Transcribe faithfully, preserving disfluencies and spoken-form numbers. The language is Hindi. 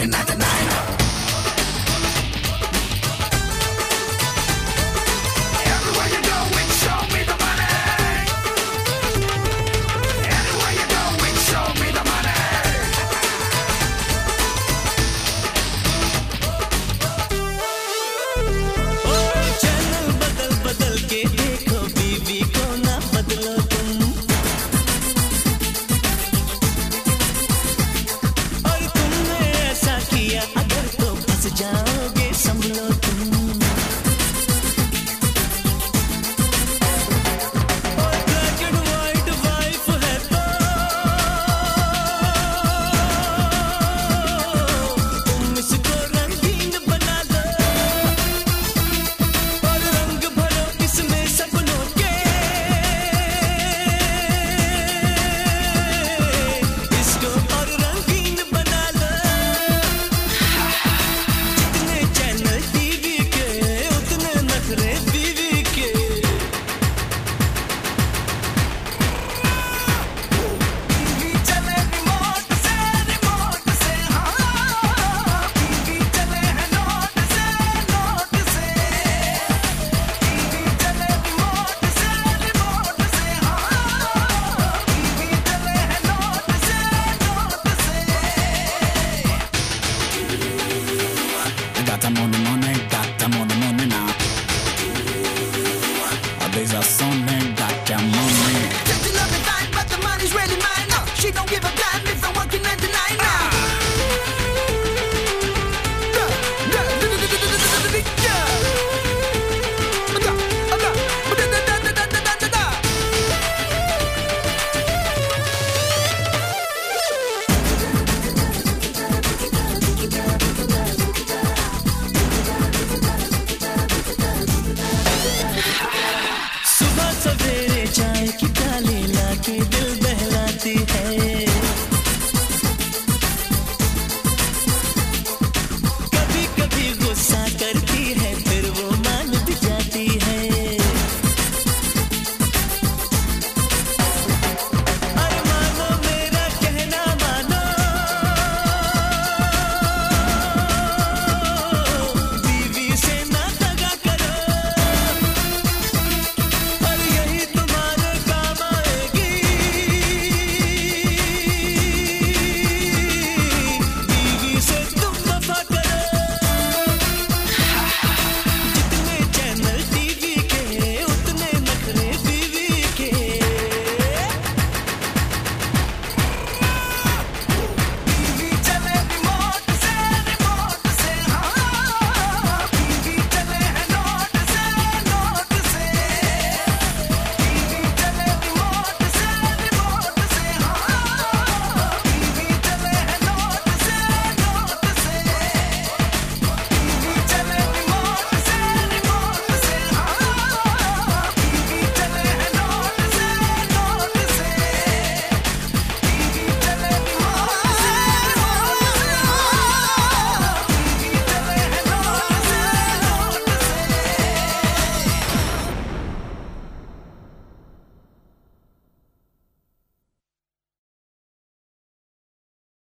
working nine to nine. Everywhere you go, we show me the money. Anywhere you go, we show me the money. ओ चैनल बदल बदल के देखो बीवी को ना बदलो तुम, और तुमने ऐसा किया अगर तो फंस जाओगे संभलो तुम। और ब्लैक एंड व्हाइट वाइफ है तो तुम इसको रंगीन बना लो, और रंग भरो इसमें सपनों के, इसको और रंगीन बना लो। जितने चैनल टीवी के उतने नखरे बीवी के। टीवी चले रिमोट से, रिमोट से, हाँ टीवी चले हैं नोट से, नोट से। टीवी चले रिमोट से, रिमोट से, हाँ टीवी चले हैं नोट से, नोट से। I got them on the money, got them on the money now. These are Sunday, got them money. Just love it fine, but the money's really mine. No, she don't give a damn.